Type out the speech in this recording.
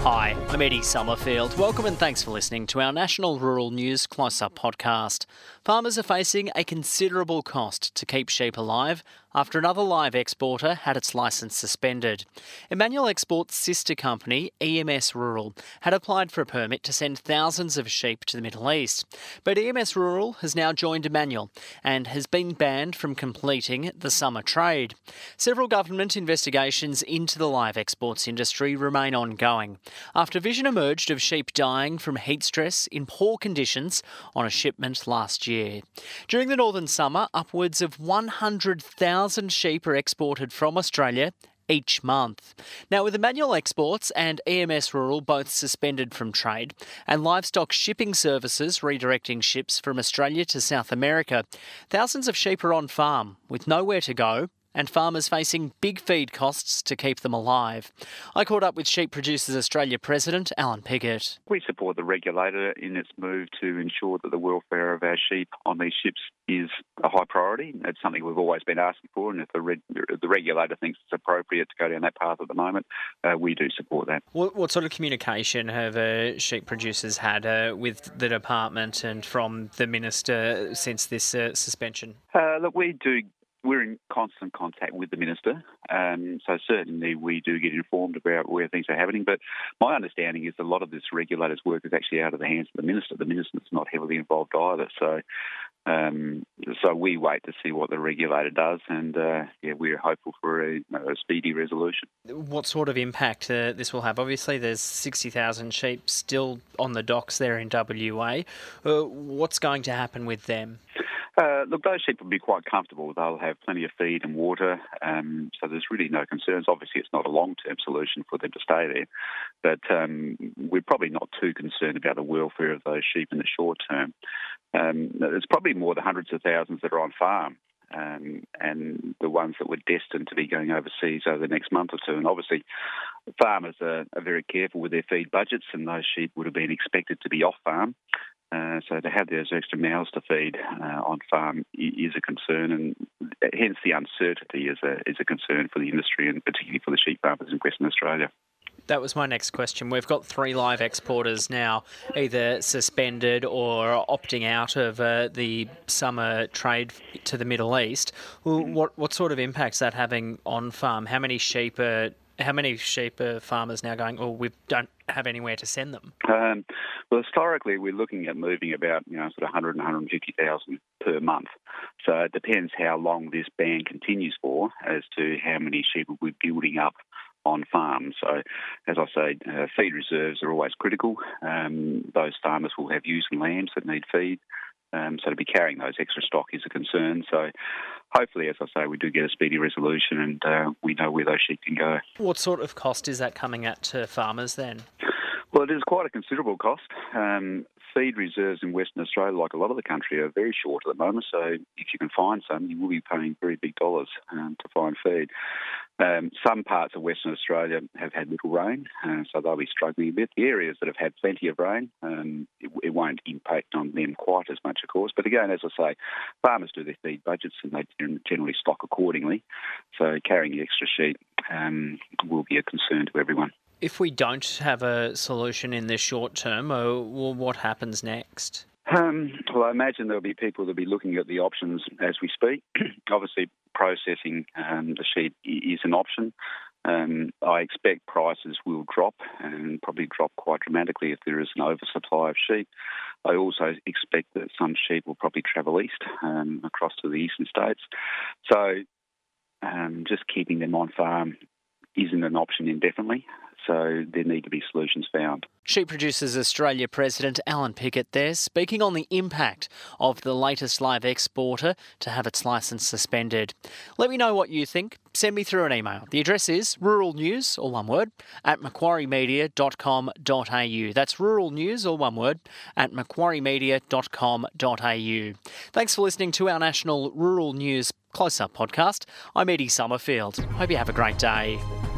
Hi, I'm Eddie Summerfield. Welcome and thanks for listening to our National Rural News Close-Up podcast. Farmers are facing a considerable cost to keep sheep alive after another live exporter had its licence suspended. Emmanuel Export's sister company, EMS Rural, had applied for a permit to send thousands of sheep to the Middle East. But EMS Rural has now joined Emmanuel and has been banned from completing the summer trade. Several government investigations into the live exports industry remain ongoing, after vision emerged of sheep dying from heat stress in poor conditions on a shipment last year. During the northern summer, upwards of 100,000 sheep are exported from Australia each month. Now, with Emmanuel Exports and EMS Rural both suspended from trade and livestock shipping services redirecting ships from Australia to South America, thousands of sheep are on farm with nowhere to go and farmers facing big feed costs to keep them alive. I caught up with Sheep Producers Australia President Alan Pickett. We support the regulator in its move to ensure that the welfare of our sheep on these ships is a high priority. It's something we've always been asking for, and if the regulator thinks it's appropriate to go down that path at the moment, we do support that. What sort of communication have sheep producers had with the department and from the minister since this suspension? Look, we're in constant contact with the Minister, so certainly we do get informed about where things are happening, but my understanding is a lot of this regulator's work is actually out of the hands of the Minister. The Minister's not heavily involved either, so we wait to see what the regulator does, and we're hopeful for a speedy resolution. What sort of impact this will have? Obviously there's 60,000 sheep still on the docks there in WA. What's going to happen with them? Look, those sheep will be quite comfortable. They'll have plenty of feed and water, so there's really no concerns. Obviously, it's not a long-term solution for them to stay there, but we're probably not too concerned about the welfare of those sheep in the short term. There's probably more than hundreds of thousands that are on farm, and the ones that were destined to be going overseas over the next month or two. And obviously, farmers are very careful with their feed budgets, and those sheep would have been expected to be off farm. So to have those extra mouths to feed on farm is a concern, and hence the uncertainty is a concern for the industry and particularly for the sheep farmers in Western Australia. That was my next question. We've got 3 live exporters now either suspended or opting out of the summer trade to the Middle East. What sort of impact is that having on farm? How many sheep are farmers now going, we don't have anywhere to send them? Well, historically, we're looking at moving about sort of 100 and 150,000 per month. So it depends how long this ban continues for as to how many sheep will be building up on farm. So, as I say, feed reserves are always critical. Those farmers will have ewes and lambs that need feed. So to be carrying those extra stock is a concern. So hopefully, as I say, we do get a speedy resolution and we know where those sheep can go. What sort of cost is that coming at to farmers then? Well, it is quite a considerable cost. Feed reserves in Western Australia, like a lot of the country, are very short at the moment. So if you can find some, you will be paying very big dollars to find feed. Some parts of Western Australia have had little rain, so they'll be struggling a bit. The areas that have had plenty of rain, it won't impact on them quite as much, of course. But again, as I say, farmers do their feed budgets and they generally stock accordingly. So carrying the extra sheep will be a concern to everyone. If we don't have a solution in the short term, what happens next? Well, I imagine there'll be people that'll be looking at the options as we speak. Obviously, processing the sheep is an option. I expect prices will drop and probably drop quite dramatically if there is an oversupply of sheep. I also expect that some sheep will probably travel east across to the eastern states. So just keeping them on farm isn't an option indefinitely. So there need to be solutions found. Sheep Producers Australia President Alan Pickett there, speaking on the impact of the latest live exporter to have its licence suspended. Let me know what you think. Send me through an email. The address is ruralnews, all one word, at macquariemedia.com.au. That's ruralnews, all one word, at macquariemedia.com.au. Thanks for listening to our National Rural News Close-Up podcast. I'm Eddie Summerfield. Hope you have a great day.